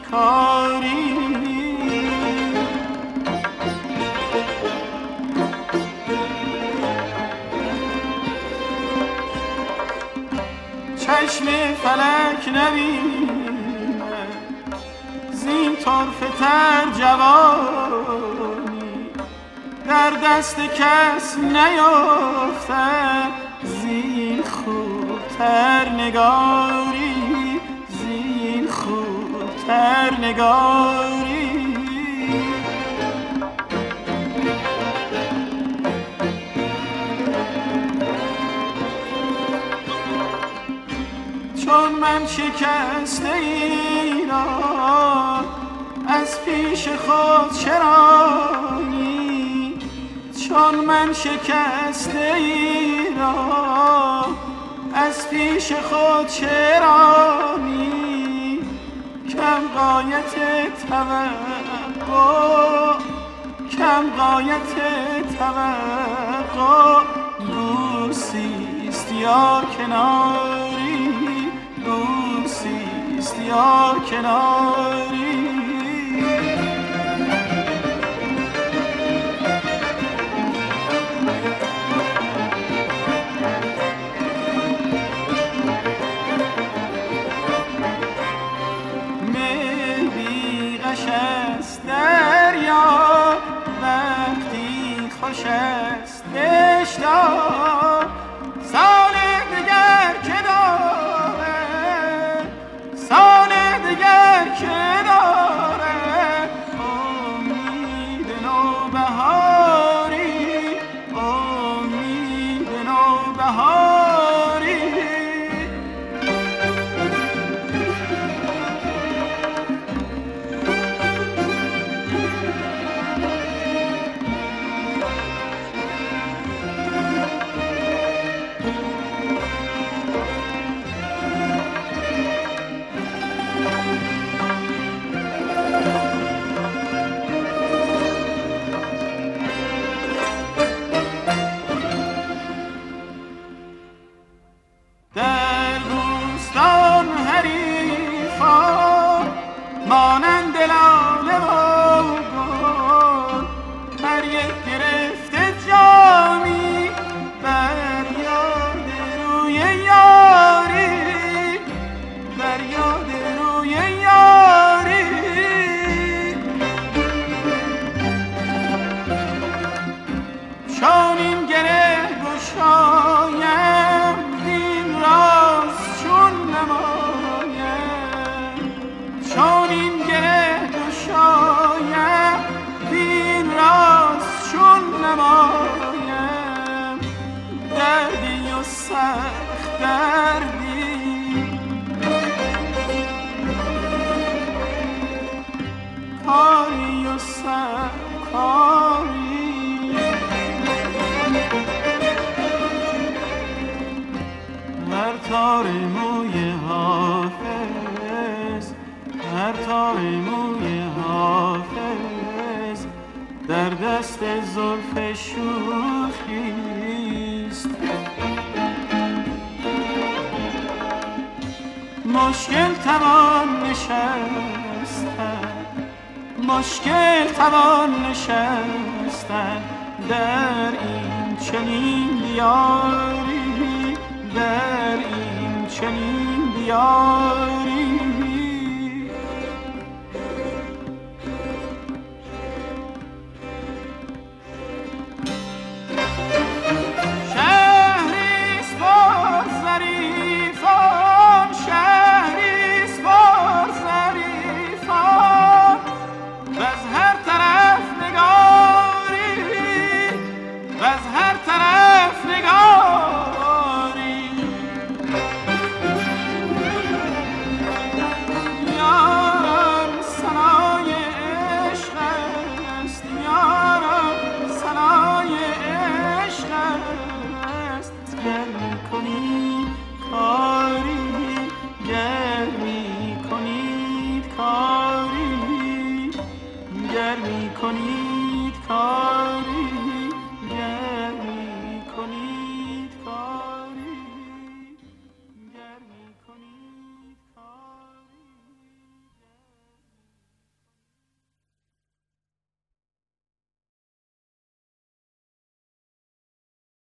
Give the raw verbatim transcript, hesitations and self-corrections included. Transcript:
کاری. چشم فلک نبینه زین طرفه تر جوانی، در دست کس نیافته زین خوبتر نگاری، زین خوبتر نگاری. چون من شکسته ای را از پیش خود چرانی، چون من شکسته ای را از پیش خود چرانی، کم غایت توقع، کم غایت توقع، بوسیست یار کناری، بوسیست یار کناری. می بی غش است دریا وقتی خوش است اشتها، سال دیگر که داره، سال دیگر که داره امید نوبهاری، امید نوبهاری. در دوستان حریفان مانند لاله و گل، هر یک گرفته جامی بر یاد روی یاری، بر یاد روی یاری. چون این گره گشایم راز چون نمایم، چون این گره گشایم بین راز چون نمایم، دردی و سخت دردی، کاری و سخت کاری. هر تار موی حافظ، هر تار موی حافظ در دست زلف شوخیست. مشکل توان نشستن، مشکل توان نشستن در این چنین دیاری، در این چنین دیار.